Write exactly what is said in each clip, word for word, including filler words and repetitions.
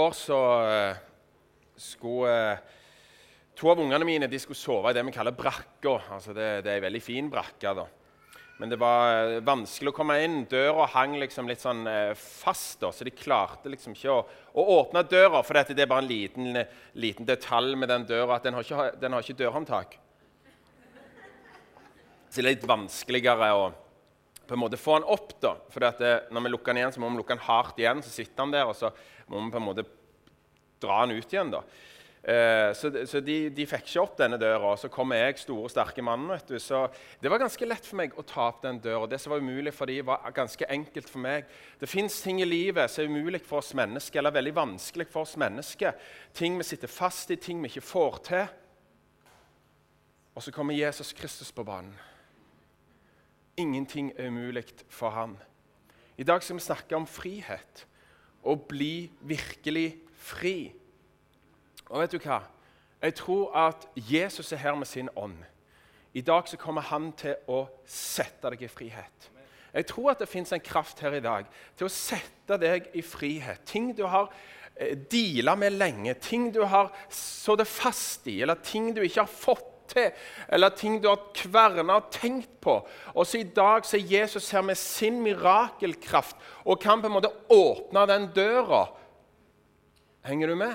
går så uh, skulle uh, to av ungene mine de skulle sove i det vi kaller brakka. Altså det, det er en veldig fin brakka da. Men det var uh, vanskelig å komme inn. Døra hang liksom litt sånn uh, fast da, så de klarte liksom ikke å, å åpne døra, for det er bare en liten, liten detalj med den døra, at den har ikke, den har ikke dørhåndtak. Så det er litt vanskeligere å på en måte få han opp da, for at det, når vi lukker han igjen, så må vi lukke han hardt igjen, så sitter han der, og så må vi på en måte dra han ut igjen da. Eh, så så de, de fikk ikke opp denne døra, og så kom jeg, store, sterke mann, vet du. Så det var ganske lett for meg å ta opp den døra. Det som var umulig for de var ganske enkelt for meg. Det finnes ting i livet som er umulig for oss mennesker, eller veldig vanskelig for oss mennesker. Ting vi sitter fast i, ting vi ikke får til. Og så kommer Jesus Kristus på banen. Ingenting er umulig for ham. I dag skal vi snakke om frihet. Å bli virkelig fri. Og vet du hva? Jeg tror at Jesus er her med sin ånd. I dag så kommer han til å sette deg i frihet. Jeg tror at det finnes en kraft her i dag til å sette deg i frihet. Ting du har eh, dealet med lenge, ting du har så det fast i, eller ting du ikke har fått til, eller ting du har kvernet og tenkt på. Og så i dag så er Jesus her med sin mirakelkraft og kan på en måte åpne den døra. Henger du med?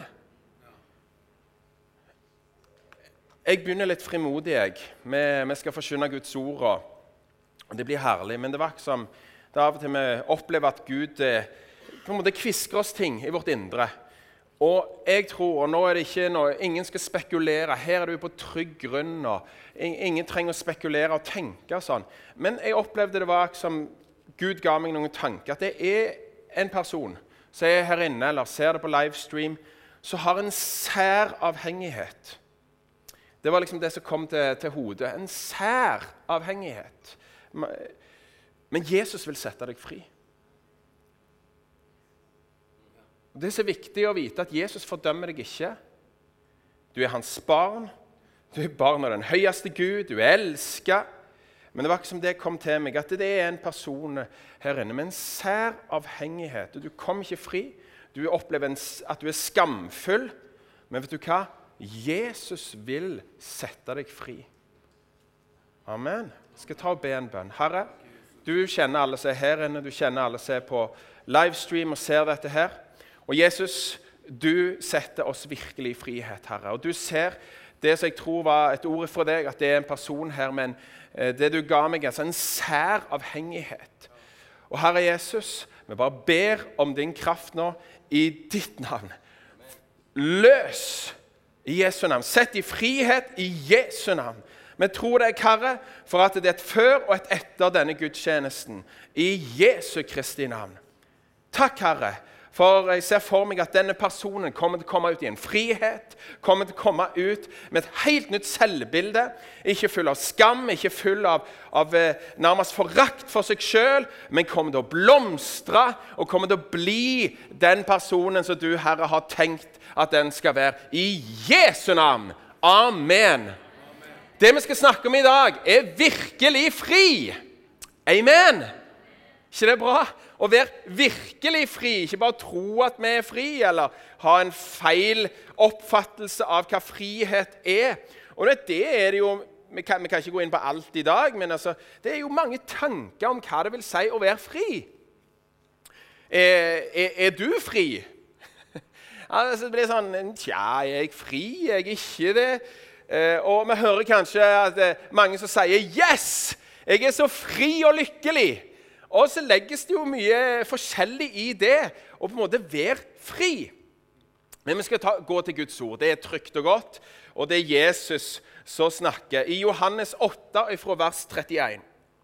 Jeg begynner litt frimodig, jeg. Vi, vi skal forkynne Guds ord, og det blir herlig. Men det var ikke som, det er av og til vi opplever at Gud eh, på en måte kvisker oss ting i vårt indre. Og jeg tror, og nå er det ikke noe, ingen skal spekulere, her er du på trygg grunn, og ingen trenger å spekulere og tenke sånn. Men jeg opplevde det var som Gud ga meg noen tanker, at det er en person som er her inne, eller ser det på livestream, som har en sær avhengighet. Det var liksom det som kom til, til hodet, en sær avhengighet. Men Jesus vil sette deg fri. Det er så viktig å vite at Jesus fordømmer deg ikke. Du er hans barn. Du er barn av den høyeste Gud. Du er elsket. Men det var ikke som det kom til meg, at det er en person her inne med en sær avhengighet. Du kom ikke fri. Du opplever en, at du er skamfull. Men vet du hva? Jesus vil sette deg fri. Amen. Jeg skal ta og be en bønn. Herre, du kjenner alle som er her inne. Du kjenner alle som er på livestream og ser dette her. Og Jesus, du setter oss virkelig i frihet, Herre. Og du ser det som jeg tror var et ord fra deg, at det er en person her, men det du ga meg er en sær avhengighet. Og Herre Jesus, vi bare ber om din kraft nå i ditt navn. Løs i Jesu navn. Sett i frihet i Jesu navn. Vi tror deg, Herre, for at det er et før og et etter denne gudstjenesten. I Jesu Kristi navn. Takk, Herre. For jeg ser for meg at denne personen kommer til å komme ut i en frihet, kommer til å komme ut med et helt nytt selvbilde, ikke full av skam, ikke full av, av nærmest forrakt for seg selv, men kommer til å blomstre og kommer til å bli den personen som du, Herre, har tenkt at den skal være. I Jesu navn. Amen. Amen. Det vi skal snakke om i dag er virkelig fri. Amen. Ikke det bra? Å være virkelig fri, ikke bare tro at vi er fri, eller ha en feil oppfattelse av hva frihet er. Og det er det jo, vi kan, vi kan ikke gå inn på alt i dag, men altså, det er jo mange tanker om hva det vil si å være fri. Er, er, er du fri? Altså, det blir sånn, tja, er jeg fri? Er jeg ikke det? Og vi hører kanskje at mange som sier, yes, jeg er så fri og lykkelig. Og så legges det jo mye forskjellig i det, og på en måte være fri. Men vi skal ta, gå til Guds ord. Det er trygt og godt, og det er Jesus som snakker. I Johannes åtte, fra vers trettien.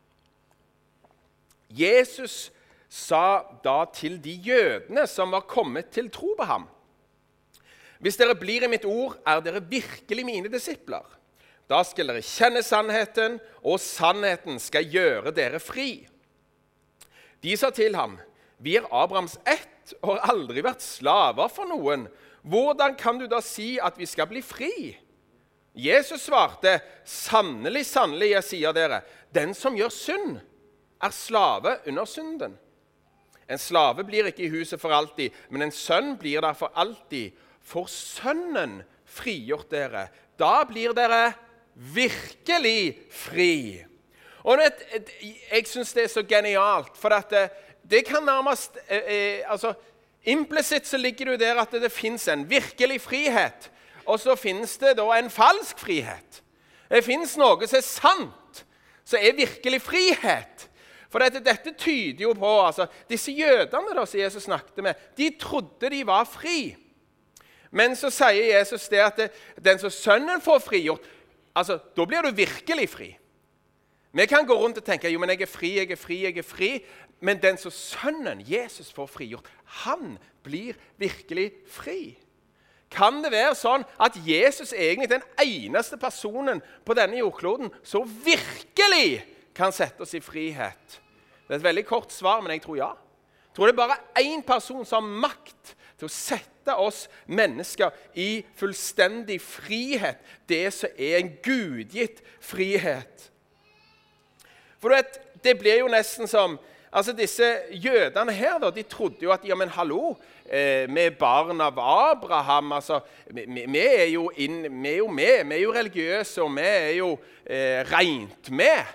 Jesus sa da til de jødene som var kommet til tro på ham. Hvis dere blir i mitt ord, er dere virkelig mine disipler. Da skal dere kjenne sannheten, og sannheten skal gjøre dere fri. De sa til ham, vi er Abrahams ett og har aldri vært slaver for noen. Hvordan kan du da si at vi skal bli fri? Jesus svarte, sannelig, sannelig, jeg sier dere, den som gjør synd, er slave under synden. En slave blir ikke i huset for alltid, men en sønn blir der for alltid. For sønnen frigjort dere. Da blir dere virkelig fri. Og vet, jeg synes det er så genialt, for at det, det kan nærmest, eh, altså, implisitt så ligger det jo der at det, det finnes en virkelig frihet, og så finnes det da en falsk frihet. Det finnes noe som er sant, som er virkelig frihet. For dette, dette tyder jo på, altså, disse jødene da, som Jesus snakket med, de trodde de var fri. Men så sier Jesus det at det, den som sønnen får frigjort, altså, da blir du virkelig fri. Vi kan gå rundt og tenke, jo, men jeg er fri, jeg er fri, jeg er fri. Men den som sønnen, Jesus, får frigjort, han blir virkelig fri. Kan det være sånn at Jesus er egentlig den eneste personen på denne jordkloden som virkelig kan sette oss i frihet? Det er et veldig kort svar, men jeg tror ja. Jeg tror det er bare en person som har makt til å sette oss mennesker i fullstendig frihet. Det som er en gudgitt frihet. For du vet, det blir jo nesten som, altså disse jødene her da, de trodde jo at, ja, men hallo, eh, vi er barn av Abraham, altså, vi, vi er jo inn, vi er jo med, vi er jo religiøse, og vi er jo eh, rent med.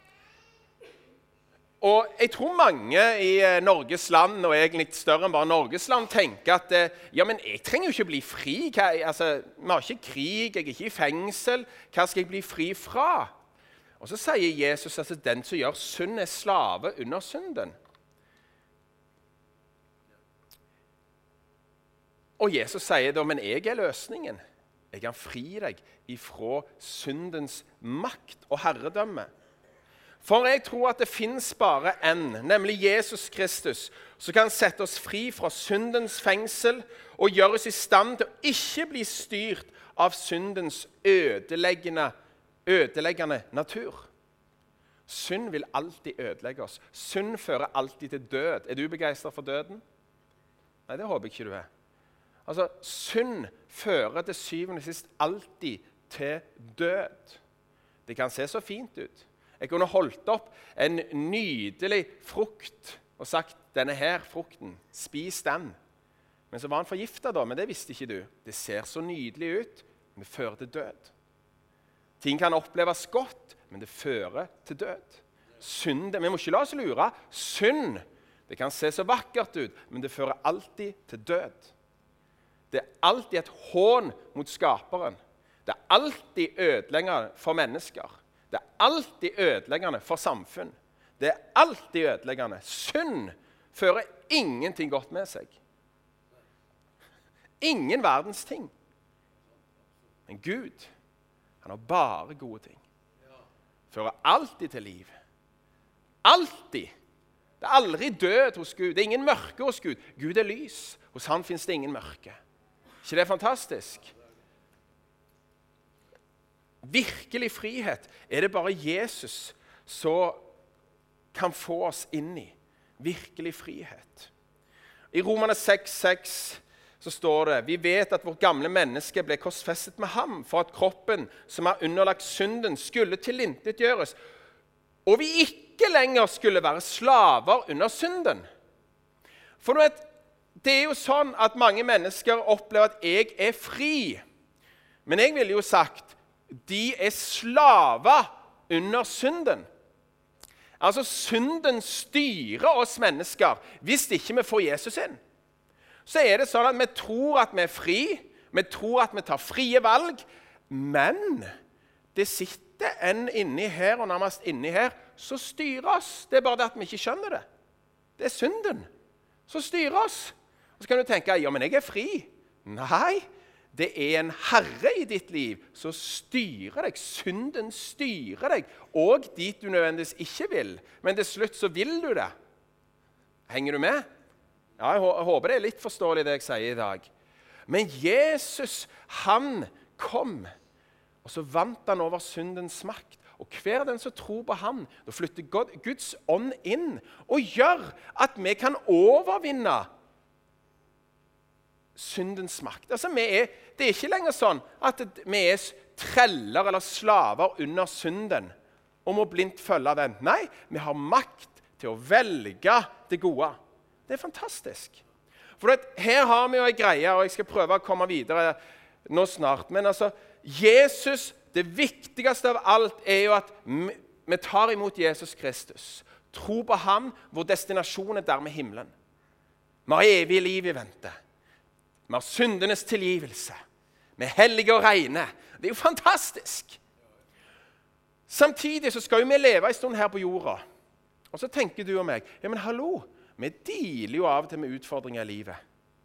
Og jeg tror mange i eh, Norges land, og egentlig større enn bare Norges land, tenker at, eh, ja, men jeg trenger jo ikke bli fri, hva, altså, vi har ikke krig, jeg er ikke i fengsel, hva skal jeg bli fri fra? Og så sier Jesus at den som gjør synd er slave under synden. Og Jesus sier da, men jeg er løsningen. Jeg kan fri deg ifra syndens makt og herredømme. For jeg tror at det finnes bare en, nemlig Jesus Kristus, som kan sette oss fri fra syndens fengsel og gjøre oss i stand til å ikke bli styrt av syndens ødeleggende ødeleggende natur. Synd vil alltid ødelegge oss. Synd fører alltid til død. Er du begeistret for døden? Nei, det håper jeg ikke du er. Altså, synd fører til syvende og sist alltid til død. Det kan se så fint ut. Jeg kunne holdt opp en nydelig frukt og sagt, denne her frukten, spis den. Men så var han forgiftet da, men det visste ikke du. Det ser så nydelig ut, men det fører til død. Ting kan oppleves godt, men det fører til død. Synd, vi må ikke la oss lure. Synd, det kan se så vakkert ut, men det fører alltid til død. Det er alltid et hån mot skaperen. Det er alltid ødeleggende for mennesker. Det er alltid ødeleggende for samfunn. Det er alltid ødeleggende. Synd fører ingenting godt med seg. Ingen verdens ting. Men Gud, han har bare gode ting. Fører alltid til liv. Alltid. Det er aldri død hos Gud. Det er ingen mørke hos Gud. Gud er lys. Hos han finnes det ingen mørke. ikke det fantastisk? Virkelig frihet er det bare Jesus som kan få oss inn i. Virkelig frihet. I Romerne seks seks så står det: vi vet at vårt gamle menneske ble korsfestet med ham for at kroppen som er underlagt synden skulle tilintetgjøres, og vi ikke lenger skulle være slaver under synden. For du vet, det er jo sånn at mange mennesker opplever at jeg er fri. Men jeg ville jo sagt, de er slaver under synden. Altså, synden styrer oss mennesker hvis ikke vi får Jesus inn. Så er det sånn at vi tror at vi er fri, vi tror at vi tar frie valg, men det sitter en inni her og nærmest inni her som styrer oss. Det er bare det at vi ikke skjønner det. Det er synden som styrer oss. Og så kan du tenke, ja, men jeg er fri. Nei, det er en herre i ditt liv som styrer deg. Synden styrer deg, og dit du nødvendigvis ikke vil. Men til slutt så vil du det. Henger du med? Ja, jeg håper det er litt forståelig det jeg sier i dag. Men Jesus, han kom, og så vant han over syndens makt. Og hver den som tror på ham, da flytter Guds ånd inn og gjør at vi kan overvinne syndens makt. Altså, vi er, det er ikke lenger sånn at vi er treller eller slaver under synden og må blindt følge den. Nei, vi har makt til å velge det gode. Det er fantastisk. For at her har vi jo en greie, og jeg skal prøve å komme videre nå snart. Men altså, Jesus, det viktigste av alt er jo at vi tar imot Jesus Kristus. Tro på ham, vår destinasjon er dermed himmelen. Vi har evig liv i vente. Vi har syndenes tilgivelse. Vi er hellige og rene. Det er jo fantastisk. Samtidig så skal jo vi leve en stund her på jorda. Og så tenker du og meg, ja, men hallo, vi dealer jo av og til med utfordringer i livet.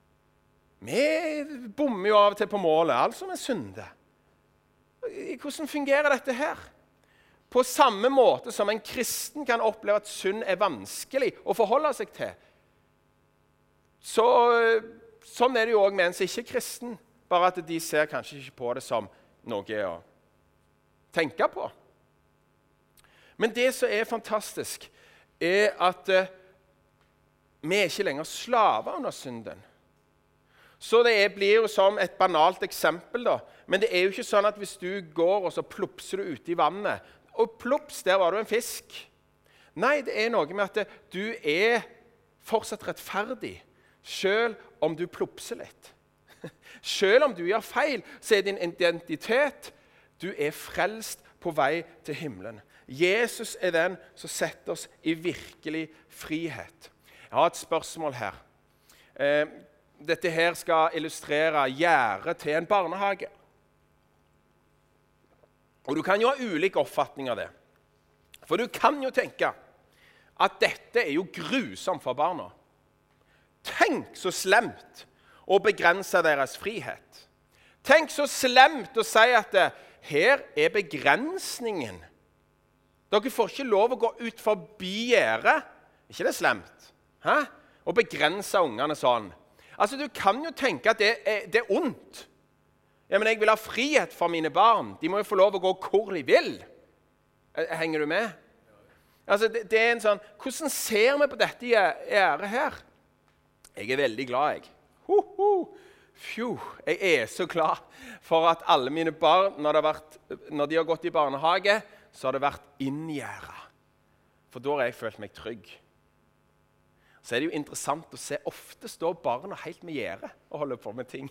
Vi bommer jo av og til på målet, altså med synde. Hvordan fungerer dette her? På samme måte som en kristen kan oppleve at synd er vanskelig å forholde seg til, så sånn er det jo også med en som ikke er kristen, bare at de ser kanskje ikke på det som noe å tenke på. Men det som er fantastisk, er at uh, vi er ikke lenger slaver under synden. Så det er, blir jo som et banalt eksempel, da. Men det er jo ikke sånn at hvis du går og så plupser du ute i vannet, og plups, der var du en fisk. Nei, det er noe med at du er fortsatt rettferdig, selv om du plupser litt. Selv om du gjør feil, så er din identitet, du er frelst på vei til himmelen. Jesus er den som setter oss i virkelig frihet. Jeg har et spørsmål her. Eh, dette her skal illustrere gjerdet til en barnehage. Og du kan jo ha ulike oppfatninger av det. For du kan jo tenke at dette er jo grusomt for barna. Tenk så slemt å begrense deres frihet. Tenk så slemt å si at det, her er begrensningen. Dere får ikke lov å gå ut forbi gjerdet. Ikke det slemt? Hæ? Og begrense ungene sånn. Altså, du kan jo tenke at det er, det er ondt. Ja, men jeg vil ha frihet for mine barn. De må jo få lov å gå hvor de vil. Henger du med? Altså, det, det er en sånn, hvordan ser vi på dette gjerdet her? Jeg er veldig glad, jeg. Ho, ho. Fjo, jeg er så glad for at alle mine barn, når, det har vært, når de har gått i barnehage, så har det vært inngjerdet. For da har jeg følt meg trygg. Så er det jo interessant å se, ofte står barna helt med gjerdet og holder på med ting.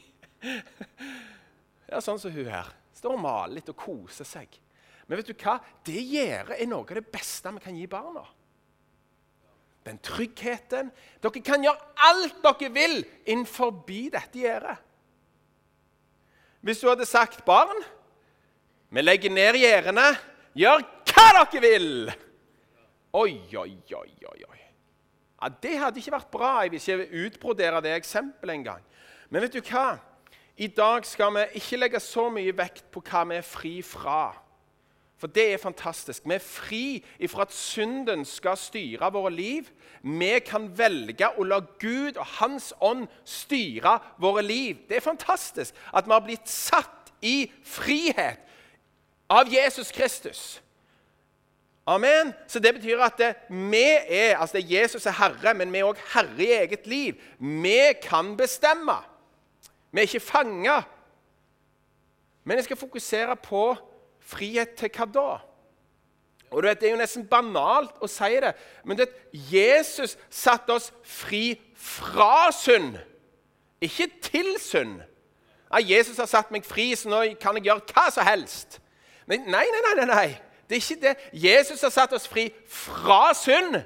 Ja, sånn som hun her. Står og maler litt og koser seg. Men vet du hva? Det gjerdet er noe av det beste vi kan gi barna. Den tryggheten. Dere kan gjøre alt dere vil inn forbi dette gjerdet. Hvis du hadde sagt, barn, vi legger ned gjerdene, gjør hva dere vil! Oi, oi, oi, oi, oi. Ja, det hadde ikke vært bra. Jeg vil ikke utbrodere det eksempelet en gang. Men vet du hva? I dag skal vi ikke legge så mye vekt på hva vi er fri fra. For det er fantastisk. Vi er fri ifra at synden skal styre våre liv. Vi kan velge å la Gud og Hans ånd styre våre liv. Det er fantastisk at vi har blitt satt i frihet av Jesus Kristus. Amen. Så det betyr at det, vi er, altså det er Jesus er herre, men vi er også herre i eget liv. Vi kan bestemme. Vi er ikke fanget. Men jeg skal fokusere på frihet til hva da? Og du vet, det er jo nesten banalt å si det, men det, Jesus satte oss fri fra synd, ikke til synd. Ja, Jesus har satt meg fri, så nå kan jeg gjøre hva som helst. Men nei, nei, nei, nei, nei. Det er ikke det. Jesus har satt oss fri fra synd.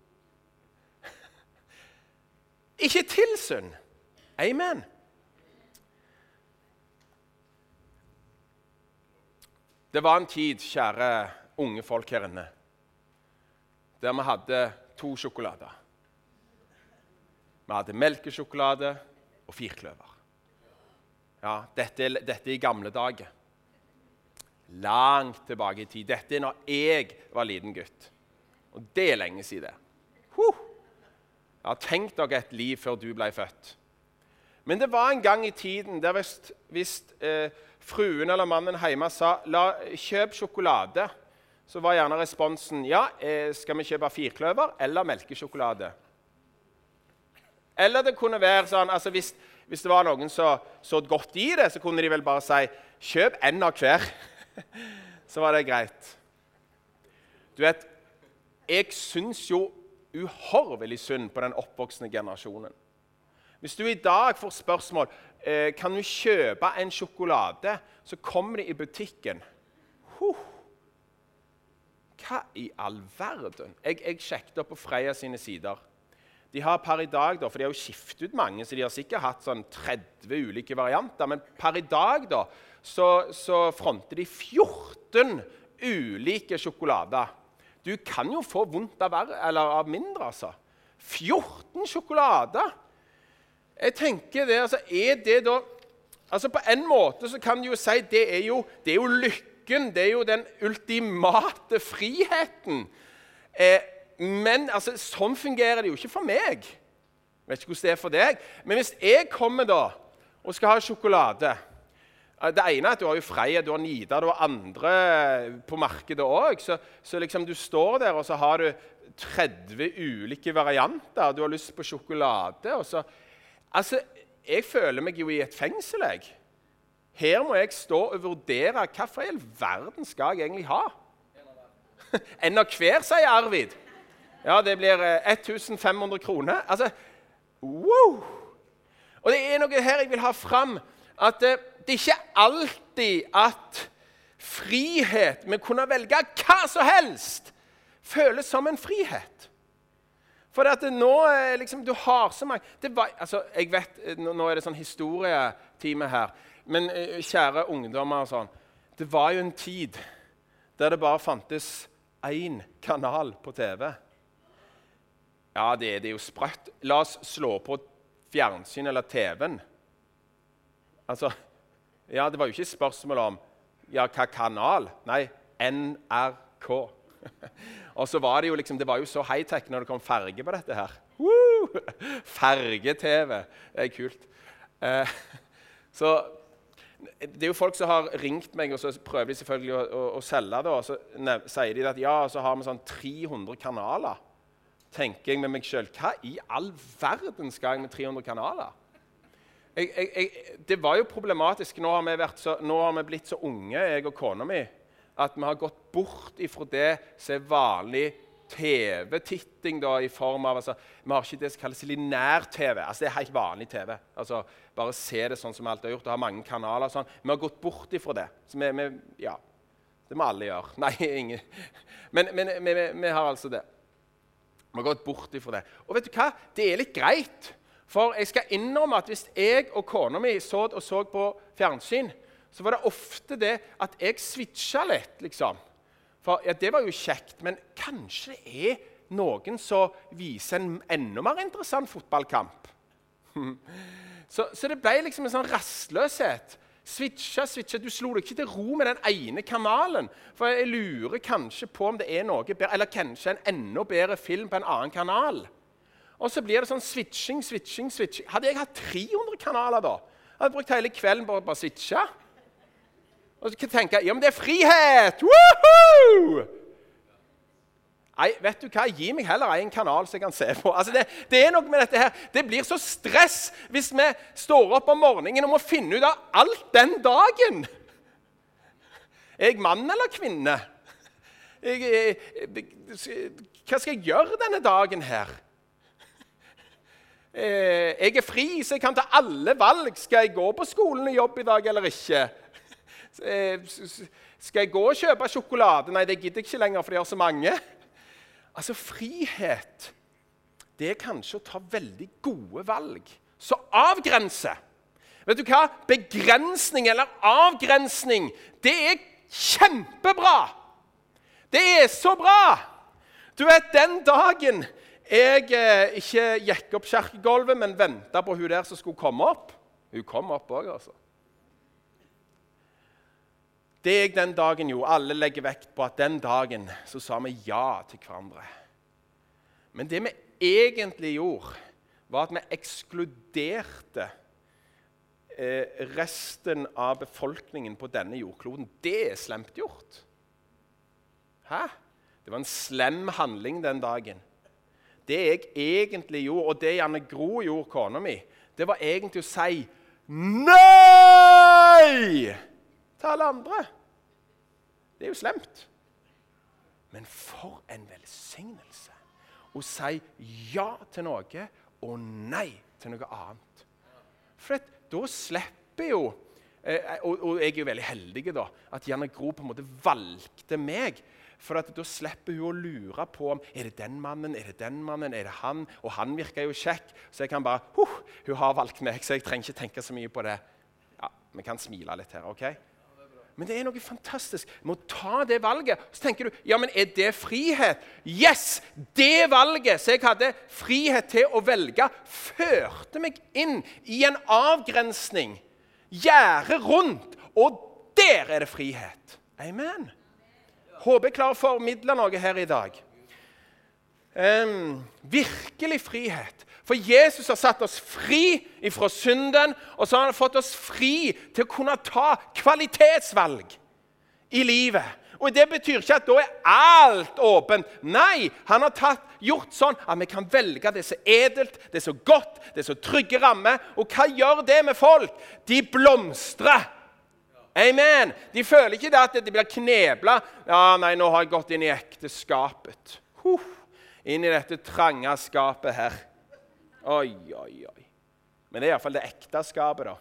Ikke til synd. Amen. Det var en tid, kjære unge folk her inne, der vi hadde to sjokolader. Vi hadde melkesjokolade og firkløver. Ja, dette, dette er i gamle dager. Langt tilbake i tid. Dette er når jeg var liten gutt. Og det er lenge siden. Huh. Ja, tenk dere et liv før du ble født. Men det var en gang i tiden der hvis, hvis eh, fruen eller mannen hjemme sa La, kjøp sjokolade, så var gjerne responsen ja, eh, skal vi kjøpe firkløver eller melkesjokolade? Eller det kunne være sånn, altså hvis, hvis det var noen som så godt i det, så kunne de vel bare si kjøp en av hver. Så var det greit. Du vet, jeg syns jo uhorvelig synd på den oppvoksende generasjonen. Hvis du i dag får spørsmål, eh, kan du kjøpe en sjokolade, så kommer de i butikken. Huh. Hva i all verden? Jeg, jeg sjekket opp på Freia sine sider. De har per i dag, da, for de har jo skiftet ut mange, så de har sikkert hatt sånn tretti ulike varianter, men per i dag da, så, så fronter de fjorten ulike sjokolader. Du kan jo få vondt av, verre, eller av mindre, altså. fjorten sjokolader! Jeg tenker det, altså, er det da... Altså, på en måte så kan du jo si, det er jo, det er jo lykken, det er jo den ultimate friheten. Eh, men altså, sånn fungerer det jo ikke for meg. Jeg vet ikke hvordan det er for deg. Men hvis jeg kommer da, og skal ha sjokolade, det ene er at du har jo Freia, du har Nida, du har andre på markedet også, så, så liksom du står der, og så har du tretti ulike varianter, du har lyst på sjokolade, og så... Altså, jeg føler meg jo i et fengsel, jeg. Her må jeg stå og vurdere hva for en verden skal jeg egentlig ha. En av hver, sier Arvid. Ja, det blir femten hundre kroner. Altså, wow! Og det er noe her jeg vil ha fram, at det er ikke alltid at frihet med å kunne velge hva som helst føles som en frihet. For at nå, liksom, du har så mange... Det var, altså, jeg vet, nå er det sånn historietime her, men kjære ungdommer og sånn, det var jo en tid der det bare fantes én kanal på T V. Ja, det, det er jo sprøtt. La oss slå på fjernsyn eller T V-en. Altså, ja, det var jo ikke spørsmål om, ja, hva kanal? Nei, N R K. Og så var det jo liksom, det var jo så high-tech når det kom farge på dette her. Woo! Farge-T V, det er kult. Eh, så det er jo folk som har ringt meg, og så prøver de selvfølgelig å, å, å selge det, og så nev, sier de at ja, så har vi sånn tre hundre kanaler. Tenker jeg med meg selv, hva i all verden skal jeg med tre hundre kanaler? Jeg, jeg, jeg, det var jo problematisk, nå har, vi vært så, nå har vi blitt så unge, jeg og kona mi, at vi har gått bort ifra det som er vanlig T V-titting da, i form av, altså, vi har ikke det som kalles linær-T V, altså det er helt vanlig T V, altså bare se det sånn som vi alltid har gjort, og ha mange kanaler og sånn, vi har gått bort ifra det, så vi, vi ja, det må alle gjøre, nei, ingen, men, men vi, vi, vi har altså det, vi har gått bort ifra det, og vet du hva, det er litt greit, for jeg skal innrømme at hvis jeg og kona mi så og så på fjernsyn, så var det ofte det at jeg switcha litt, liksom. For ja, det var jo kjekt, men kanskje det er noen som viser en enda mer interessant fotballkamp. så, så det ble liksom en sånn rastløshet. Switcha, switcha, du slo deg ikke til ro med den ene kanalen. For jeg lurer kanskje på om det er noe bedre, eller kanskje en enda bedre film på en annen kanal. Og så blir det sånn switching, switching, switching. Hadde jeg hatt tre hundre kanaler da, hadde jeg brukt hele kvelden på å bare switche. Og så kan jeg tenke, ja, men det er frihet! Woohoo! Nei, vet du hva? Gi meg heller en kanal så jeg kan se på. Altså, det, det er noe med dette her. Det blir så stress hvis vi står opp om morgenen og må finne ut av alt den dagen. Er jeg mann eller kvinne? Jeg, jeg, hva skal jeg gjøre denne dagen her? Jeg er fri, så jeg kan ta alle valg. Skal jeg gå på skolen og jobbe i dag eller ikke? Skal jeg gå og kjøpe sjokolade? Nei, det gidder jeg ikke lenger, for det er så mange. Altså, frihet, det er kanskje å ta veldig gode valg. Så avgrense. Vet du hva? Begrensning eller avgrensning, det er kjempebra. Det er så bra. Du vet, den dagen jeg eh, ikke gikk opp kjerkegolvet, men ventet på hun der som skulle komme opp. Hun kom opp også, altså. Det jeg den dagen gjorde, alle legger vekt på at den dagen så sa vi ja til hverandre. Men det vi egentlig gjorde, var at vi ekskluderte eh, resten av befolkningen på denne jordkloden. Det er slemt gjort. Hæ? Det var en slem handling den dagen. Det jeg egentlig gjorde, og det Janne Gro gjorde, kona mi, det var egentlig å si nei! Til alle andre. Det er jo slemt. Men for en velsignelse. å si ja til noe og nei til noe annet. For da slipper jo, og, og jeg er jo veldig heldig da, at Janne Gro på en måte valgte meg, for at da slipper hun å lure på om er det den mannen, er det den mannen, er det han, og han virker jo kjekk, så jeg kan bare, huh, hun har valgt meg, så jeg trenger ikke tenke så mye på det. Ja, vi kan smile litt her, ok? Men det er noe fantastisk med å ta det valget. Så tenker du, ja, men er det frihet? Yes! Det valget som jeg hadde frihet til å velge, førte meg inn i en avgrensning. Gjerde rundt, og der er det frihet. Amen. Håper jeg klarer å formidle noe her i dag. Um, virkelig frihet. For Jesus har satt oss fri ifra synden, og så har han fått oss fri til å kunne ta kvalitetsvalg i livet. Og det betyr ikke at da er alt åpent. Nei, han har tatt, gjort sånn at vi kan velge det som er edelt, det som er godt, det som er trygge rammer. Og hva gjør det med folk? De blomstrer. Amen. De føler ikke det at de blir kneblet. Ja, nei, nå har jeg gått inn i ekteskapet. Huh. Inn i dette trange skapet her. Oi, oi, oi. Men det er i hvert fall det ekte skapet da.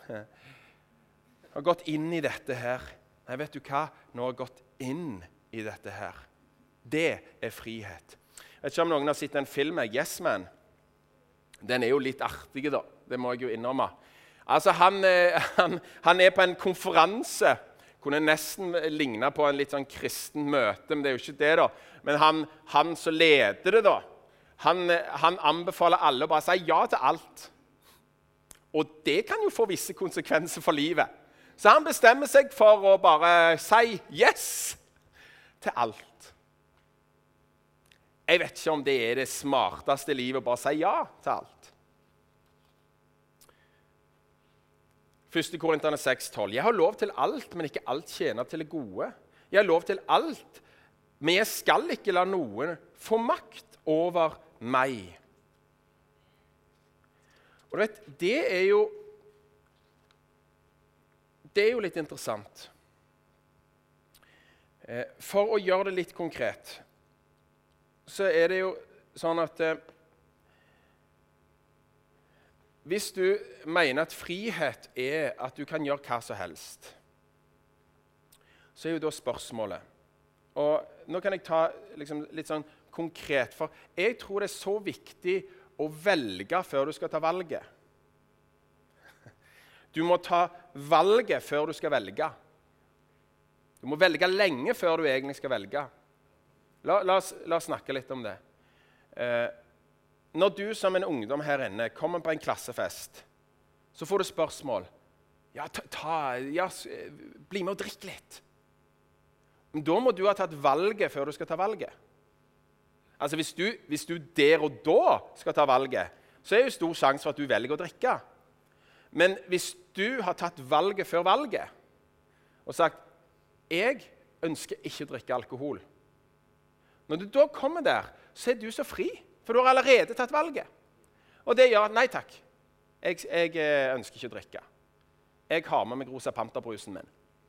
Jeg har gått inn i dette her. Nei, vet du hva? Nå har jeg gått inn i dette her. Det er frihet. Jeg vet ikke om noen har sett en film med Yes Man. Den er jo litt artig da. Det må jeg jo innrømme. Altså, han, han, han er på en konferanse. Kunne nesten ligne på en litt sånn kristen møte, men det er jo ikke det da. Men han, han som leder det da, han, han anbefaler alle å bare si ja til alt. Og det kan jo få visse konsekvenser for livet. Så han bestemmer seg for å bare si yes til alt. Jeg vet ikke om det er det smarteste livet å bare si ja til alt. første Korinterne seks tolv. Jeg har lov til alt, men ikke alt tjener til det gode. Jeg har lov til alt, men jeg skal ikke la noen få makt over meg. Og du vet, det er jo det er jo litt interessant. For å gjøre det litt konkret, så er det jo sånn at hvis du mener at frihet er at du kan gjøre hva som helst, så er jo da spørsmålet. Og nå kan jeg ta liksom, litt sånn konkret, for jeg tror det er så viktig å velge før du skal ta valget. Du må ta valget før du skal velge. Du må velge lenge før du egentlig skal velge. La, la, oss, la oss snakke litt om det. Eh, Når du som en ungdom her inne kommer på en klassefest, så får du spørsmål. Ja, ta, ta, ja, bli med og drikk litt. Men da må du ha tatt valget før du skal ta valget. Altså hvis du, hvis du der og da skal ta valget, så er det jo stor sjanse for at du velger å drikke. Men hvis du har tatt valget før valget, og sagt, jeg ønsker ikke å drikke alkohol. Når du da kommer der, så er du så fri. For du har allerede tatt valget. Og det gjør at, nei takk, jeg, jeg ønsker ikke å drikke. Jeg har med meg Rosa Panterbrusen min.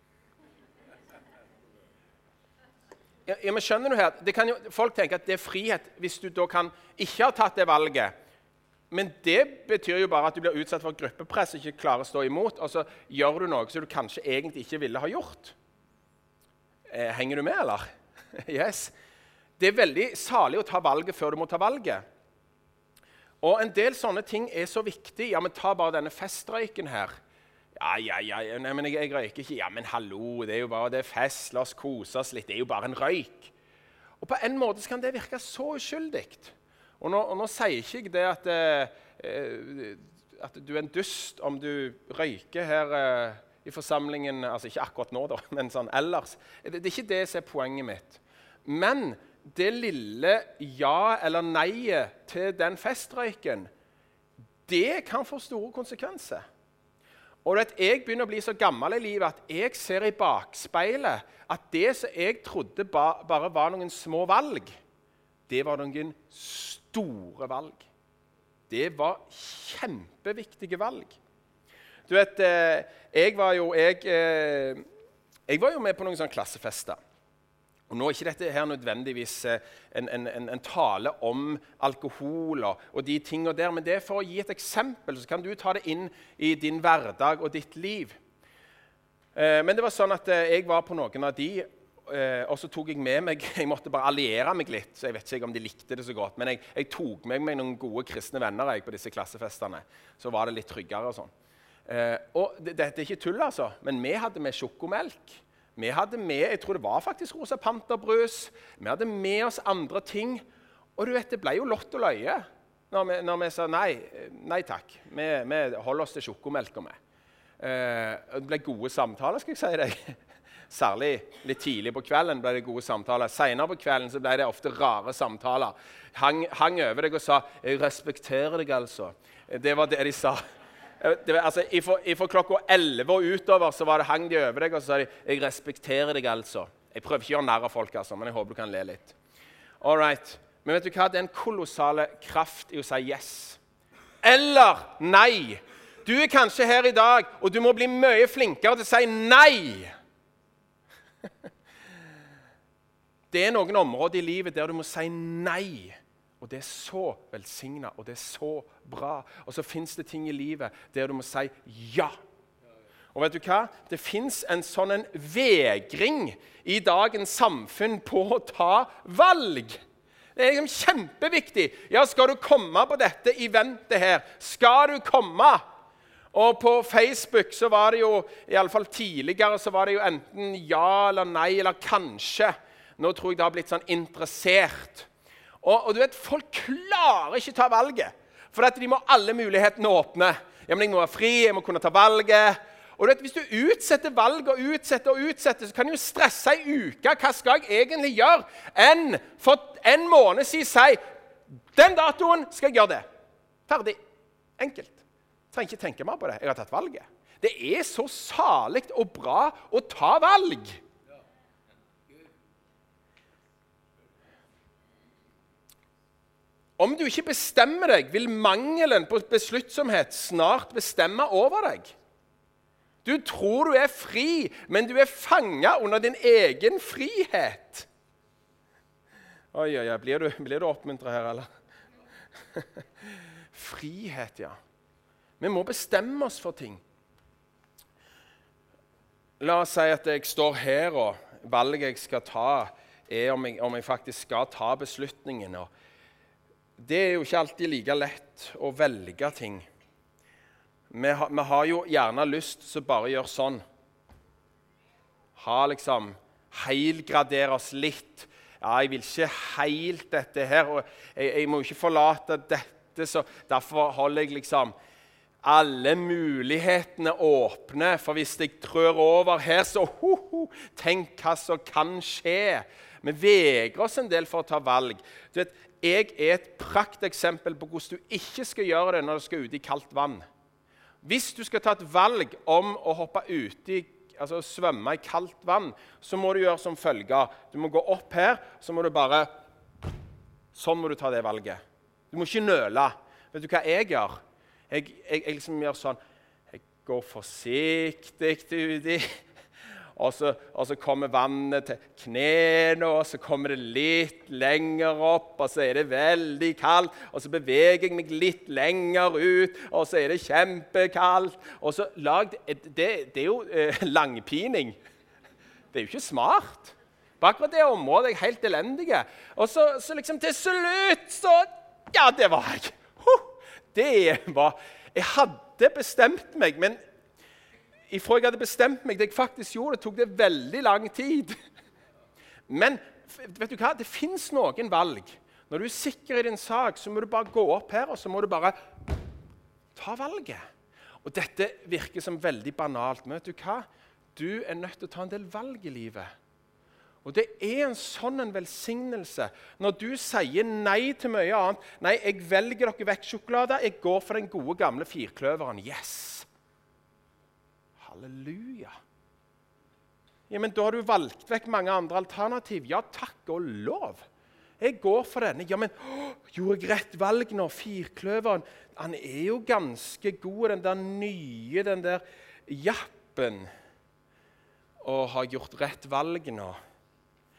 Ja, ja, men skjønner du her, det kan jo, folk tenker at det er frihet hvis du da kan ikke ha tatt det valget. Men det betyr jo bare at du blir utsatt for gruppepress og ikke klarer å stå imot, og så gjør du noe som du kanskje egentlig ikke ville ha gjort. Eh, henger du med, eller? Yes. Det er veldig salig å ta valget før du må ta valget. Og en del sånne ting er så viktig. Ja, men ta bare denne festrøyken her. Ja, ja, ja, nei, men jeg, jeg røyker ikke. Ja, men hallo, det er jo bare det er fest, la oss kose oss litt. Det er jo bare en røyk. Og på en måte kan det virke så uskyldig. Og nå, og nå sier ikke jeg det at, eh, at du er en dust om du røyker her eh, i forsamlingen, altså ikke akkurat nå da, men sånn ellers. Det, det er ikke det som er poenget mitt. Men det lille ja eller nei til den festrøyken, det kan få store konsekvenser. Og at jeg begynner å bli så gammel i livet at jeg ser i bakspeilet at det som jeg trodde ba, bare var noen små valg, det var noen store valg. Det var kjempeviktige valg. Du vet, jeg var jo, jeg, jeg var jo med på noen sånne klassefester. Og nå er ikke dette her nødvendigvis en, en, en, en tale om alkohol og, og de tingene der, men det er for å gi et eksempel, så kan du ta det inn i din hverdag og ditt liv. Eh, men det var sånn at eh, jeg var på noen av de, eh, og så tok jeg med meg, jeg måtte bare alliere meg litt, så jeg vet ikke om de likte det så godt, men jeg, jeg tok med meg noen gode kristne venner jeg, på disse klassefestene, så var det litt tryggere og sånn. Eh, og det, det er ikke tull altså, men vi hadde med sjokomelk. Vi hadde med, jeg tror det var faktisk Rosa Panterbrus, vi hadde med oss andre ting, og du vet, det ble jo lott og løye når vi, når vi sa nei, nei takk, vi, vi holder oss til sjokomelka med. Eh, det ble gode samtaler, skal jeg si deg. Særlig litt tidlig på kvelden ble det gode samtaler. Senere på kvelden så ble det ofte rare samtaler. Hang, hang over deg og sa, jeg respekterer deg altså. Det var det de sa. Det var, altså, Fra klokka elleve og utover så var det hang de over deg, og så sa de, jeg respekterer deg altså. Jeg prøver ikke å gjøre nær av folk, altså, men jeg håper du kan le litt. All right. Men vet du hva? Det er en kolossale kraft i å si yes. Eller nei. Du er kanskje her i dag, og du må bli mye flinkere til å si nei. Det er noen områder i livet der du må si nei. Og det er så velsignet, og det er så bra. Og så finnes det ting i livet der du må si ja. Og vet du hva? Det finnes en sånn en vegring i dagens samfunn på å ta valg. Det er liksom kjempeviktig. Ja, skal du komme på dette eventet her? Skal du komme? Og på Facebook så var det jo, i alle fall tidligere, så var det jo enten ja eller nei, eller kanskje. Nå tror jeg det har blitt sånn interessert. Og, og du vet, folk klarer ikke ta valget, for at de må alle mulighetene åpne. Ja, men jeg må være fri, jeg må kunne ta valget. Og du vet, hvis du utsetter valget og utsetter og utsetter, så kan du jo stresse i uka. Hva skal jeg egentlig gjøre? Enn for en måned siden si, den datoen skal jeg gjøre det. Ferdig. Enkelt. Jeg trenger ikke tenke mer på det. Jeg har tatt valget. Det er så salig og bra å ta valg. Om du ikke bestemmer deg, vil mangelen på besluttsomhet snart bestemme over deg. Du tror du er fri, men du er fanget under din egen frihet. Oi, oi, oi, blir du, blir du oppmuntret her, eller? Frihet, ja. Vi må bestemme oss for ting. La oss si at jeg står her, og valget jeg skal ta er om jeg, om jeg faktisk skal ta beslutningen, og det er jo ikke alltid like lett å velge ting. Vi har, vi har jo gjerne lyst til å bare gjøre sånn. Ha liksom, heilgradere oss litt. Ja, jeg vil ikke helt dette her, og jeg, jeg må ikke forlate dette, så derfor holder jeg liksom alle mulighetene åpne, for hvis jeg trør over her, så ho, ho, tenk hva som kan skje. Vi vegrer oss en del for å ta valg. Du vet, jeg er et prakteksempel på hvordan du ikke skal gjøre det når du skal ut i kaldt vann. Hvis du skal ta et valg om å hoppe ut i, altså svømme i kaldt vann, så må du gjøre som følger. Du må gå opp her, så må du bare, sånn må du ta det valget. Du må ikke nøle. Vet du hva jeg gjør? Jeg, jeg, jeg liksom gjør sånn, jeg går forsiktig ut i, og så, og så kommer vannet til knærne, og så kommer det litt lenger opp, og så er det veldig kaldt, og så beveger jeg meg litt lenger ut, og så er det kjempekaldt. Og så lag, det, det er jo eh, langpining. Det er jo ikke smart. På akkurat det området er jeg helt elendig. Og så, så liksom til slutt, så, ja, det var jeg. Huh, det var, jeg hadde bestemt meg, men ifra jeg hadde bestemt meg, det jeg faktisk gjorde, det tok det veldig lang tid. Men vet du hva? Det finnes noen valg. Når du er sikker i din sak, så må du bare gå opp her, og så må du bare ta valget. Og dette virker som veldig banalt, men vet du hva? Du er nødt til å ta en del valg i livet. Og det er en sånn en velsignelse. Når du sier nei til mye annet, nei, jeg velger dere vekk sjokolade, jeg går for den gode gamle firkløveren. Yes! Halleluja. Ja, men da har du valgt vekk mange andre alternativ. Ja, takk og lov. Jeg går for denne. Ja, men å, gjorde jeg rett valg nå? Firkløveren, han er jo ganske god, den der nye, den der jappen. Og har gjort rett valg nå.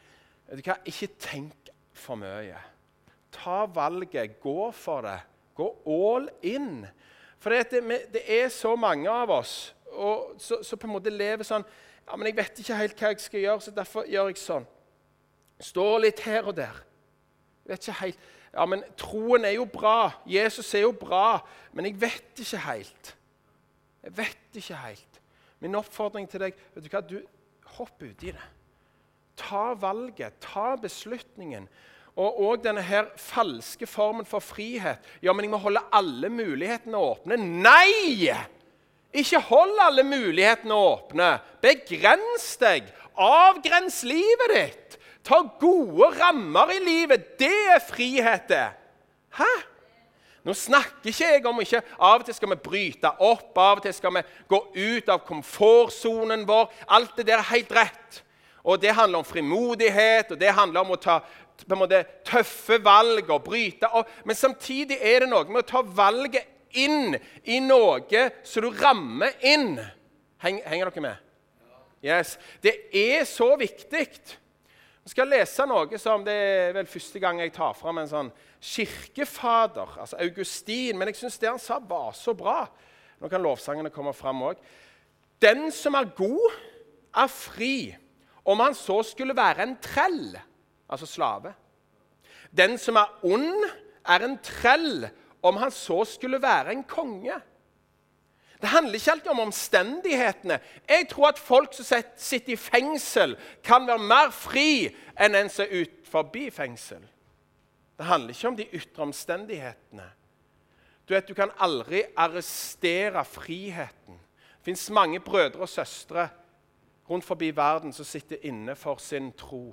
Vet du hva? Ikke tenk for mye. Ta valget, gå for det. Gå all in. For det, det er så mange av oss og så, så på en måte lever sånn, ja, men jeg vet ikke helt hva jeg skal gjøre, så derfor gjør jeg sånn. Står litt her og der. Jeg vet ikke helt. Ja, men troen er jo bra. Jesus er jo bra, men jeg vet ikke helt. Jeg vet ikke helt. Min oppfordring til deg, vet du hva, du hopp ut i det. Ta valget, ta beslutningen. Og, og denne her falske formen for frihet. Ja, men jeg må holde alle mulighetene åpne. Nei! Ikke hold alle mulighetene åpne. Begrens deg. Avgrens livet ditt. Ta gode rammer i livet. Det er frihet det. Hæ? Nå snakker ikke jeg om ikke av og til skal vi bryte opp, av og til skal vi gå ut av komfortzonen vår. Alt det der er helt rett. Og det handler om frimodighet, og det handler om å ta på en måte, tøffe valg og bryte opp. Men samtidig er det noe med å ta valget inn i noe så du rammer inn. Heng, henger dere med? Yes. Det er så viktig. Jeg skal lese noe som det er vel første gang jeg tar frem en sånn kirkefader, altså Augustin, men jeg synes det han sa var så bra. Nå kan lovsangene komme frem også. Den som er god, er fri, om han så skulle være en trell, altså slave. Den som er ond, er en trell, om han så skulle være en konge. Det handler ikke alltid om omstendighetene. Jeg tror at folk som sitter i fengsel kan være mer fri enn en som er ut forbi fengsel. Det handler ikke om de ytre omstendighetene. Du vet, du kan aldri arrestere friheten. Det finnes mange brødre og søstre rundt forbi verden som sitter inne for sin tro.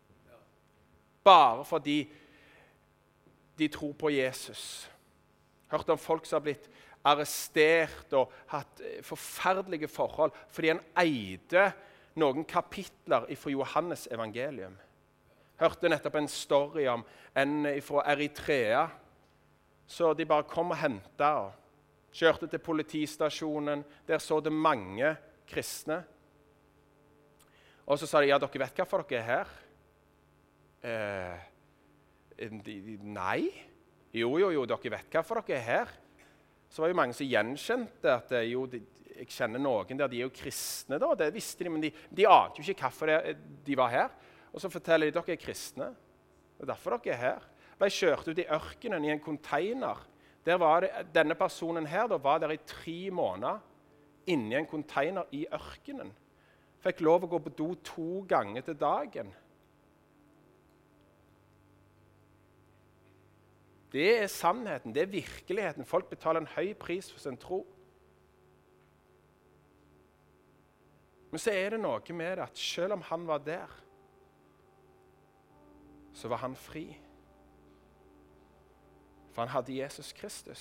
Bare fordi de tror på Jesus. Hørt om folk som har blitt arrestert og hatt forferdelige forhold fordi han eide noen kapitler fra Johannes evangelium. Hørte nettopp en story om en fra Eritrea. Så de bare kom og hentet og kjørte til politistasjonen. Der så det mange kristne. Og så sa de, ja, dere vet hvorfor dere er her? Eh, de, de, nei. Jo, jo, jo, dere vet hvorfor dere er her. Så var jo mange som gjenkjente at jo, de, jeg kjenner noen der, de er jo kristne da. Det visste de, men de, de ante jo ikke hvorfor de, de var her. Og så forteller de, dere er kristne. Det er derfor dere er her. Jeg kjørte ut i ørkenen i en container. Der var det, denne personen her da, var der i tre måneder inne i en container i ørkenen. Fikk lov å gå på do to ganger til dagen. Det er sannheten, det er virkeligheten. Folk betaler en høy pris for sin tro. Men så er det noe med det at selv om han var der, så var han fri. For han hadde Jesus Kristus.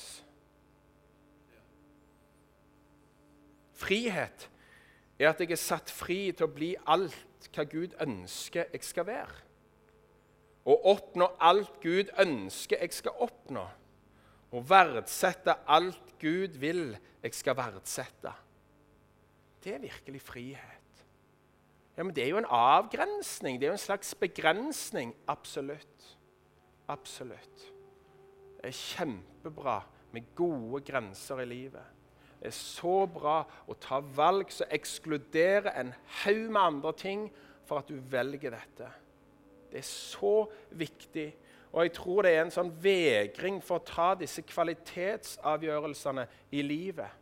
Frihet er at jeg er satt fri til å bli alt hva Gud ønsker jeg skal være. Og oppnå alt Gud ønsker jeg skal oppnå. Og verdsette alt Gud vil jeg skal verdsette. Det er virkelig frihet. Ja, men det er jo en avgrensning, det er jo en slags begrensning. Absolutt. Absolutt. Det er kjempebra med gode grenser i livet. Det er så bra å ta valg som ekskluderer en haug med andre ting for at du velger dette. Det er så viktig, og jeg tror det er en sånn vegring for å ta disse kvalitetsavgjørelsene i livet.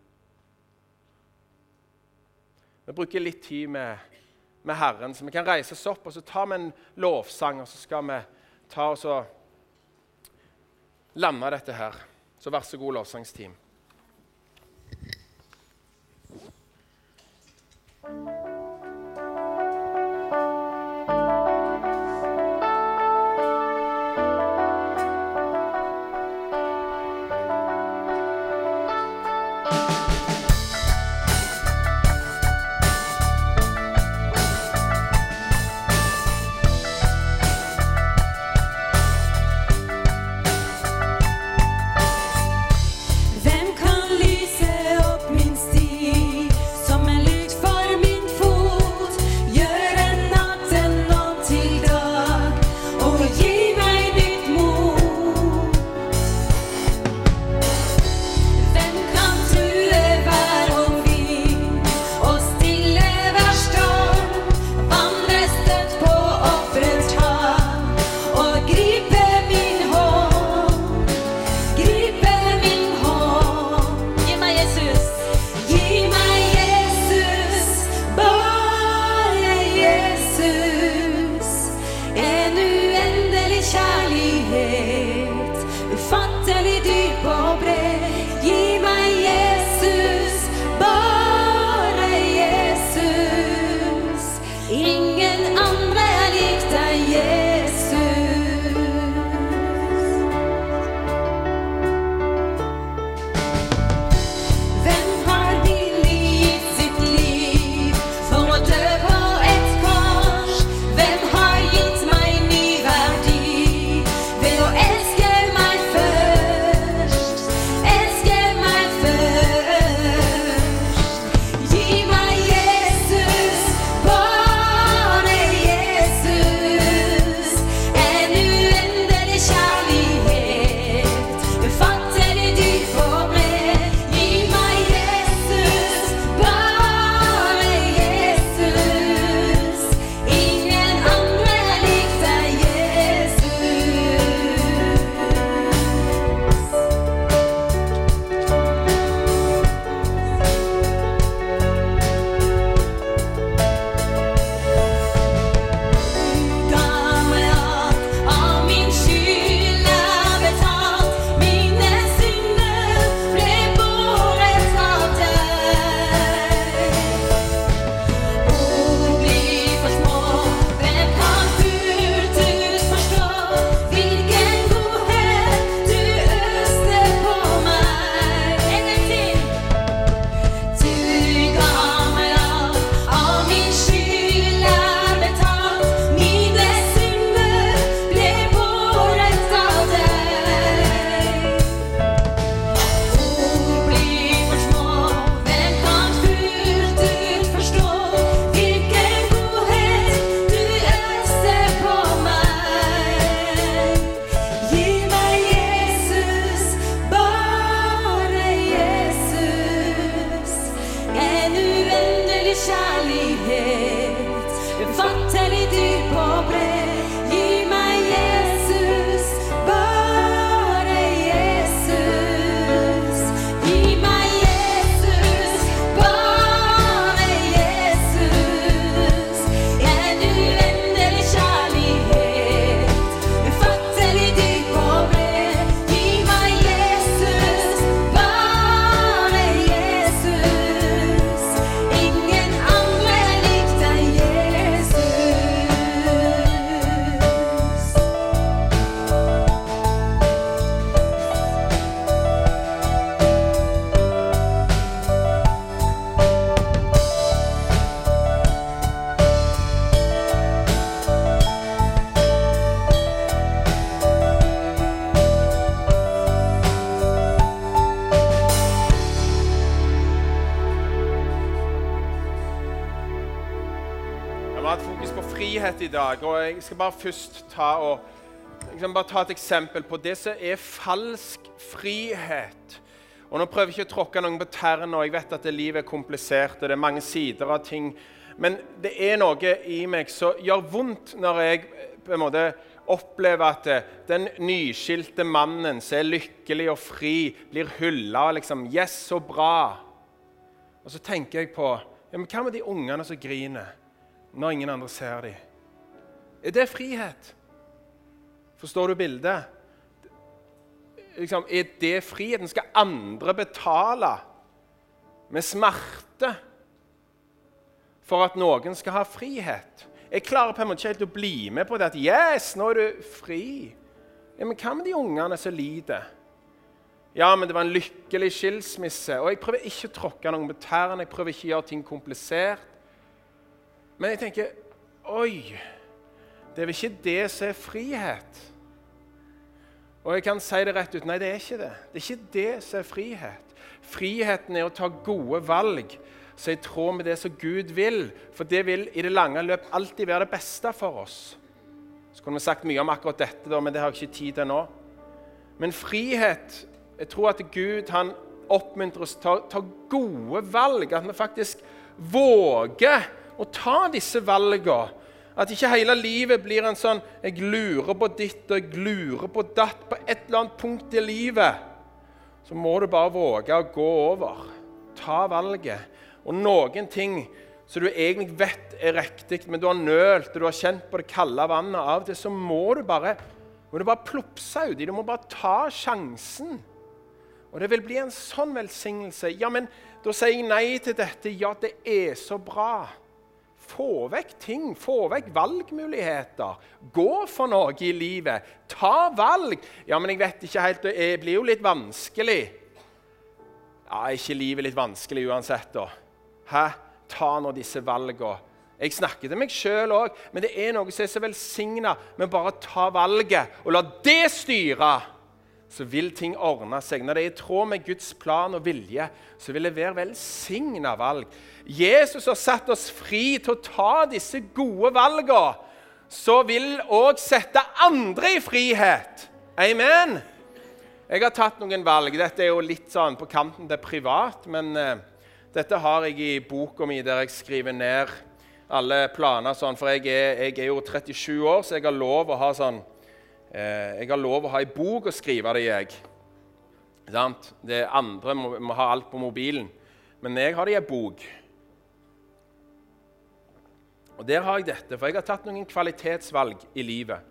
Vi bruker litt tid med, med Herren, så vi kan reise oss opp, og så tar vi en lovsang, og så skal vi ta oss og lande dette her. Så vær så god, lovsangsteam. Hvem uendelig kjærlighet, ufattelig dyp og bred. Gi meg Jesus, bare Jesus. Gi meg Jesus, bare Jesus. En uendelig kjærlighet, ufattelig dyp og bred. Gi meg Jesus, bare Jesus. Ingen andre lik deg, Jesus. Vi har hatt fokus på frihet i dag, og jeg skal bare først ta, og, liksom bare ta et eksempel på det som er falsk frihet. Og nå prøver jeg ikke å tråkke noen på tærne, og jeg vet at det livet er komplisert, og det er mange sider av ting. Men det er noe i meg som gjør vondt når jeg på en måte opplever at den nyskilte mannen som er lykkelig og fri, blir hyllet, og liksom, yes, så bra. Og så tenker jeg på, ja, men hva med de ungene som griner når ingen andre ser dem? Er det frihet? Forstår du bildet? Liksom, er det friheten? Skal andre betale med smerte for at noen skal ha frihet? Jeg klarer på en måte ikke helt å bli med på det at yes, nå er du fri. Ja, men hva med de ungene som lider? Ja, men det var en lykkelig skilsmisse, og jeg prøver ikke å tråkke noen på tærne, jeg prøver ikke å gjøre ting komplisert. Men jeg tenker, oi, det er vel ikke det som er frihet. Og jeg kan si det rett ut, nei, det er ikke det. Det er ikke det som er frihet. Friheten er å ta gode valg, så i tråd med det som Gud vil, for det vil i det lange løp alltid være det beste for oss. Så kunne vi sagt mye om akkurat dette, da, men det har jeg ikke tid til nå. Men frihet, jeg tror at Gud han oppmuntrer oss til å ta gode valg, at vi faktisk våger å ta disse valgene. At ikke hele livet blir en sånn, jeg lurer på ditt og jeg lurer på datt på et eller annet punkt i livet. Så må du bare våge å gå over. Ta valget. Og noen ting som du egentlig vet er riktig, men du har nølt, og du har kjent på det kalde vannet av det, så må du bare, må du bare plopse ut i. Du må bare ta sjansen. Og det vil bli en sånn velsignelse. Ja, men da sier jeg nei til dette. Ja, det er så bra. Få vekk ting, få vekk valgmuligheter. Gå for noe i livet. Ta valg. Ja, men jeg vet ikke helt, det blir jo litt vanskelig. Ja, er ikke livet litt vanskelig uansett da? Hæ? Ta nå disse valgene. Jeg snakker til meg selv også, men det er noe som er så velsignet med bare ta valget og la det styre. Så vil ting ordne seg. Når det er i tråd med Guds plan og vilje, så vil det være velsignet valg. Jesus har satt oss fri til å ta disse gode valgene, så vil også sette andre i frihet. Amen. Jeg har tatt noen valg. Dette er jo litt sånn på kanten til privat, men uh, dette har jeg i boka mi der jeg skriver ned alle planer sånn, for jeg er, jeg er jo trettisju år, så jeg har lov å ha sånn, uh, jeg har lov å ha i bok og skrive det jeg. Sant? Det andre må, må ha alt på mobilen, men jeg har det i en bok. Og der har jeg dette, for jeg har tatt noen kvalitetsvalg i livet.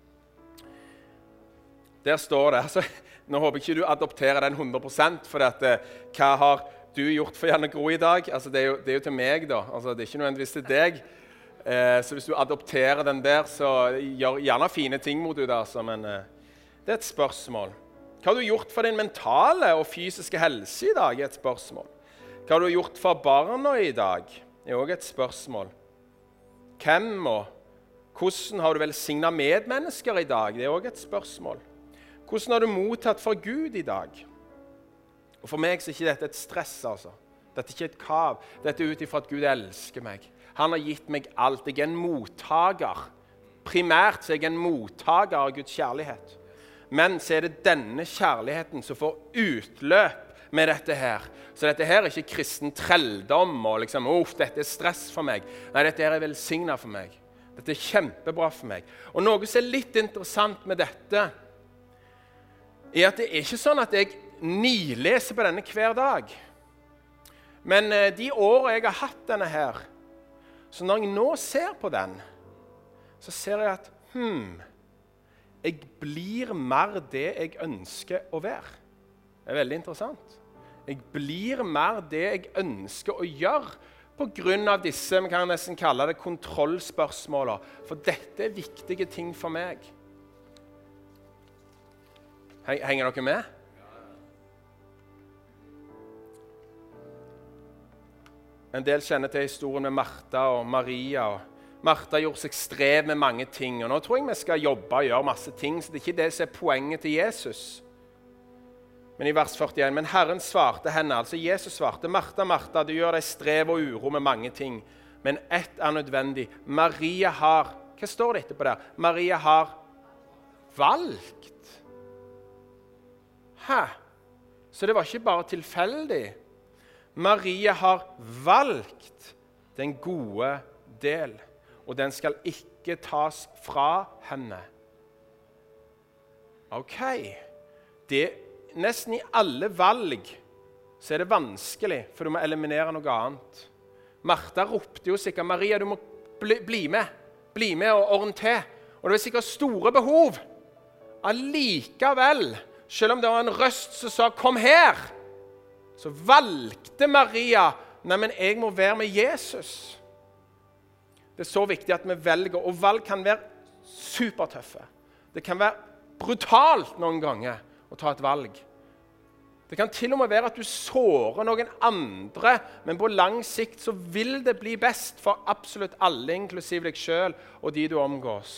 Der står det, altså, nå håper jeg ikke du adopterer den hundre prosent, for at, eh, hva har du gjort for Janne Gro i dag? Altså, det er jo, det er jo til meg da, altså, det er ikke nødvendigvis til deg. Eh, så hvis du adopterer den der, så gjør gjerne fine ting mot du der, altså, men eh, det er et spørsmål. Hva har du gjort for din mentale og fysiske helse i dag, er et spørsmål. Hva har du gjort for barna i dag, er også et spørsmål. Hvem og hvordan har du velsignet medmennesker i dag? Det er også et spørsmål. Hvordan har du mottatt for Gud i dag? Og for meg så er ikke dette et stress, altså. Dette er ikke et kav. Dette er ut ifra at Gud elsker meg. Han har gitt meg alt. Jeg er en mottager. Primært så er jeg en mottager av Guds kjærlighet. Men så er det denne kjærligheten som får utløp med dette her. Så dette her er ikke kristen trelldom, og liksom, uff, dette er stress for meg. Nei, dette her er velsignet for meg. Dette er kjempebra for meg. Og noe som er litt interessant med dette, er at det er ikke sånn at jeg nileser på denne hver dag. Men eh, de årene jeg har hatt denne her, så når jeg nå ser på den, så ser jeg at, hmm, jeg blir mer det jeg ønsker å være. Det er veldig interessant. Jeg blir mer det jeg ønsker å gjøre på grunn av disse, vi kan nesten kalle det kontrollspørsmålene. For dette er viktige ting for meg. Henger dere med? En del kjenner til historien med Martha og Maria. Og Martha gjorde seg strev med mange ting. Og nå tror jeg vi skal jobbe og gjøre masse ting, så det er ikke det som er poenget til Jesus. Men i vers førtien, men Herren svarte henne, altså Jesus svarte, Martha, Martha, du gjør deg strev og uro med mange ting, men ett er nødvendig. Maria har, hva står det etterpå der? Maria har valgt. Hæ? Så det var ikke bare tilfeldig. Maria har valgt den gode del, og den skal ikke tas fra henne. Ok, det nesten i alle valg så er det vanskelig, for du må eliminere noe annet. Martha ropte jo sikkert, Maria, du må bli, bli med, bli med og ordne til. Og det var sikkert store behov. Allikevel, selv om det var en røst som sa, kom her, så valgte Maria, nei, men jeg må være med Jesus. Det er så viktig at vi velger, og valg kan være supertøffe. Det kan være brutalt noen ganger å ta et valg. Det kan til og med være at du sårer noen andre, men på lang sikt så vil det bli best for absolutt alle, inklusiv deg selv og de du omgås.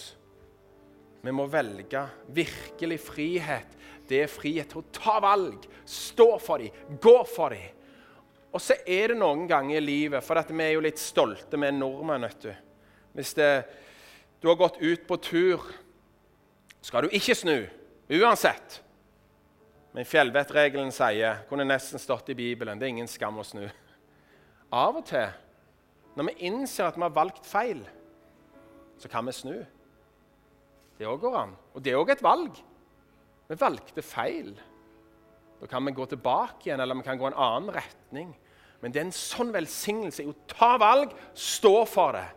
Vi må velge virkelig frihet. Det er frihet til å ta valg, stå for dem, gå for dem. Og så er det noen ganger i livet, for at vi er jo litt stolte med nordmenn, vet du. Hvis det, du har gått ut på tur, skal du ikke snu, uansett. Men fjellvettregelen sier, kunne nesten stått i Bibelen, det er ingen skam å snu. Av og til, når vi innser at vi har valgt feil, så kan vi snu. Det også går an. Og det er også et valg. Vi valgte feil. Da kan vi gå tilbake igjen, eller vi kan gå en annen retning. Men det er en sånn velsignelse i å ta valg, stå for det.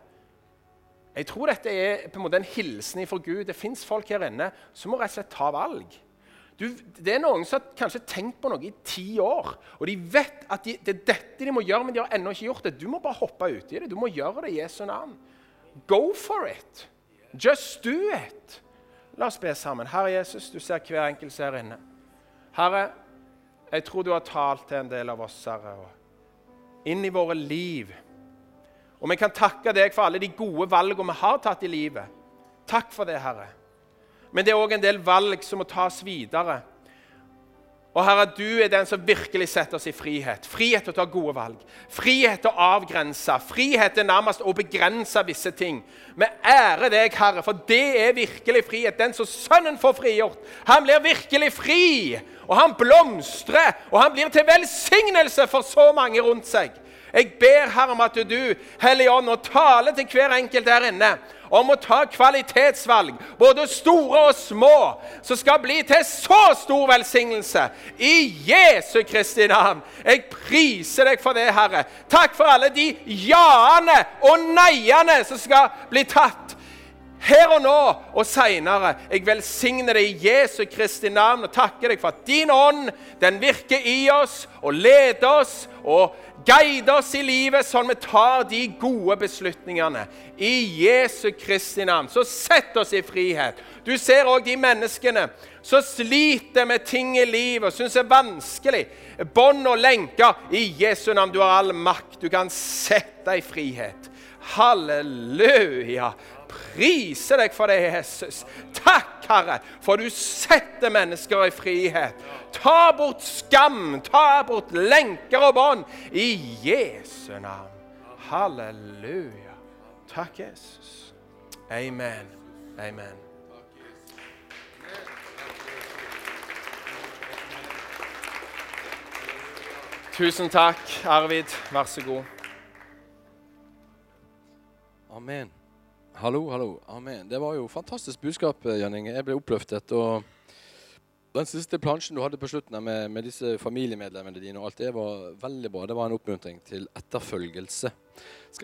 Jeg tror dette er på en måte en hilsen fra Gud. Det finnes folk her inne som må rett og slett ta valg. Du, det er noen som har kanskje tenkt på noe i ti år, og de vet at de, det er dette de må gjøre, men de har ennå ikke gjort det. Du må bare hoppe ut i det. Du må gjøre det i Jesu navn. Go for it. Just do it. La oss be sammen. Herre Jesus, du ser hver enkelt her inne. Herre, jeg tror du har talt til en del av oss, Herre, og inn i våre liv. Og vi kan takke deg for alle de gode valgene vi har tatt i livet. Takk for det, Herre. Men det er også en del valg som må tas videre. Og Herre, du er den som virkelig setter oss i frihet. Frihet til å ta gode valg. Frihet til å avgrense. Frihet til nærmest å begrense visse ting. Vi ærer deg, Herre, for det er virkelig frihet. Den som sønnen får frigjort, han blir virkelig fri. Og han blomstrer, og han blir til velsignelse for så mange rundt seg. Jeg ber, Herre, om at du, Hellige Ånd, og taler til hver enkelt der inne, om å ta kvalitetsvalg, både store og små, som skal bli til så stor velsignelse. I Jesu Kristi navn. Jeg priser deg for det, Herre. Takk for alle de jaene og neiene som skal bli tatt her og nå og senere. Jeg velsigner deg i Jesu Kristi navn og takker deg for at din ånd, den virker i oss og leder oss og guide oss i livet sånn vi tar de gode beslutningene. I Jesu Kristi navn. Så sett oss i frihet. Du ser også de menneskene som sliter med ting i livet og synes det er vanskelig. Bånd og lenker. I Jesu navn, du har all makt. Du kan sette i frihet. Halleluja. Prise deg for det, Jesus. Takk, Herre, for du setter mennesker i frihet. Ta bort skam, ta bort lenker og bånd i Jesu navn. Halleluja. Takk, Jesus. Amen. Amen. Tusen takk, Arvid. Vær så god. Amen. Hallo, hallo. Amen. Det var jo fantastisk budskap, Jan Inge. Jeg ble oppløftet, og den siste plansjen du hadde på slutten med, med disse familiemedlemmene dine og alt det var veldig bra. Det var en oppmuntring til etterfølgelse. Skal